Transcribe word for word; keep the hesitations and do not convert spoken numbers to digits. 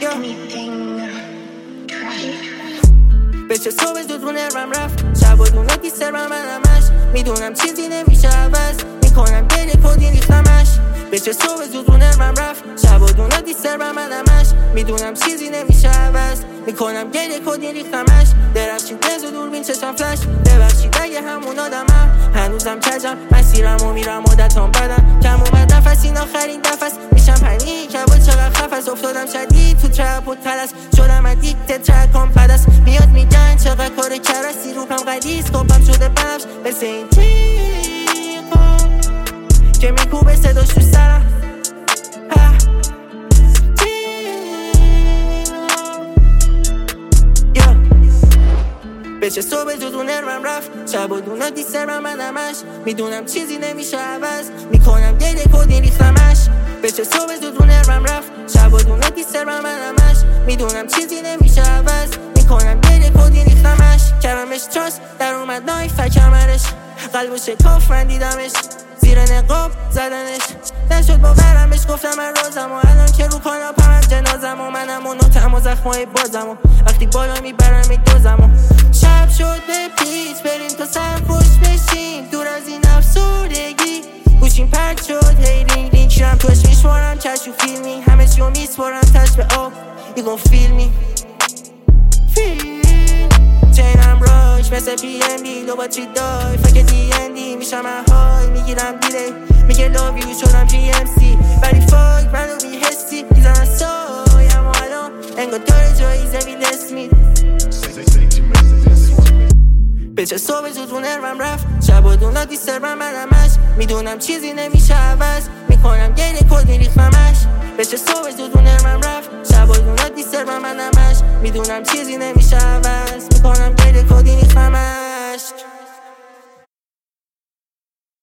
به چه صبح زود رو نرمم رفت شب و دونه دیستر من منمش میدونم چیزی نمیشه عوض میکنم گریه کدی ریختمش به چه صبح زود رو نرمم رفت شب و دونه دیستر من منمش میدونم چیزی نمیشه عوض میکنم گریه کدی ریختمش درخشید بز و دوربین چشم فلش ببخشید اگه همون آدمم هنوزم کجم مسیرم و میرم عادتام بدم کم اومد نفس این آخرین دفس میشم پنیک هوا چقدر خفص افتادم شدید تو ترپ و تلس شدم ادیکت ترکام پدست میاد میگن چقدر کار کرستی روپم قدیس کپم شده بنفش مثل این تیقا که میکوبه صداش تو سرم به چه صبح زود رو نرمم رفت شب و دونا دیستر من منمش میدونم چیزی نمیشه عوض میکنم گریه کدی ریختمش به چه صبح زود رو نرمم رفت شب و دونا دیستر من منمش میدونم چیزی نمیشه عوض میکنم گریه کدی ریختمش کردمش تراس در اومد نایف کمرش قلب و شکاف من دیدمش زیر نقاب زدنش نشد باورمش گفتم من رازم و الان که رو کاناپ هم جنازم و منم و نوتم و زخمای بازم و وقتی بالا میبرم میدوزم و شب شد به پیچ بریم تا سرخوش بشیم دور از این افسردگی گوشیم پرد شد هی رینگ رینگ شیرم توش میشمارم چشم و فیلمی همه چیو میسپارم تش به آب ایگون فیلمی فیلم چینم راش مثل پی ام دی دو با چی دای فکر دی ام دی میشم اهای میگیرم دیلی میگه لاویو شدم جی ام سی ولی فاک منو بیحسی میزنن سایم و الان انگار داره جایی زمین اسمی به چه صبح زود رو نرمم رفت شب و دونا دیستر من منمش میدونم چیزی نمیشه عوض میکنم گریه کدی ریختمش به چه صبح زود رو نرمم رفت شب و دونا دیستر من منمش میدونم چیزی نمیشه عوض